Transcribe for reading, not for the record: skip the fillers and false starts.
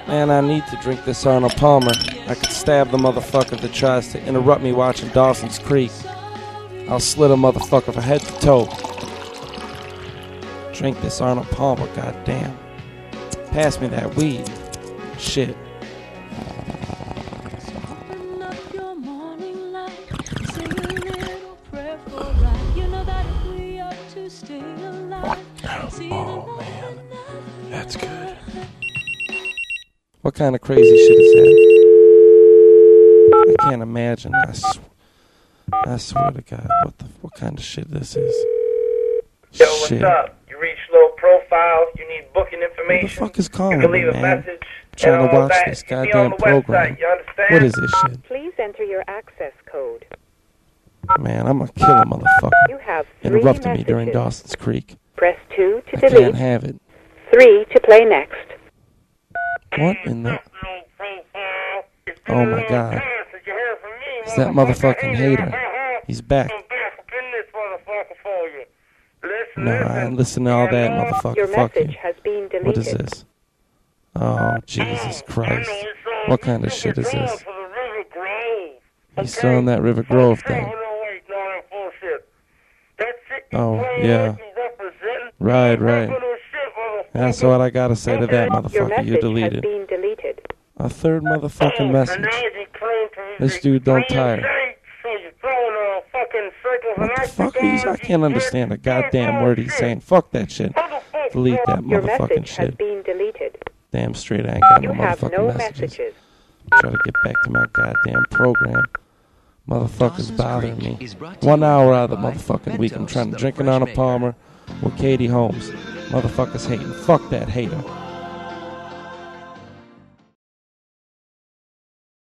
Man, I need to drink this Arnold Palmer. I could stab the motherfucker that tries to interrupt me watching Dawson's Creek. I'll slit a motherfucker from head to toe. Drink this Arnold Palmer, goddamn. Pass me that weed. Shit. Oh, man. That's good. What kind of crazy shit is that? I can't imagine. I swear to God, what kind of shit this is? Yo, what's up? You reach low profile. You need booking information. What the fuck is calling you can me, leave man? a message. I'm trying to watch that. this goddamn program. You understand? What is this shit? Please enter your access code. Man, I'm gonna kill a motherfucker. You have 3 interrupting me messages. during Dawson's Creek. Press 2 to I delete. can't have it. 3 to play next. What in the... Oh my God. It's that motherfucking hater. He's back. No, I ain't listening to all that, motherfucker. Your Fuck you. message has been deleted. What is this? Oh, Jesus Christ. What kind of shit is this? He's still in that River Grove thing. Oh, yeah. Right. That's what I gotta say to that motherfucker. You deleted. Your message has been deleted. A third motherfucking message. This dude don't tire. What the fuck is... I can't understand a goddamn word he's saying. Fuck that shit. Delete that Your motherfucking message has shit. been deleted. Damn straight, I ain't got no You have motherfucking no messages. Try to get back to my goddamn program. Motherfuckers bothering me. 1 hour out of the motherfucking week I'm trying to drink an Arnold Palmer with Katie Holmes. Motherfuckers hating. Fuck that hater.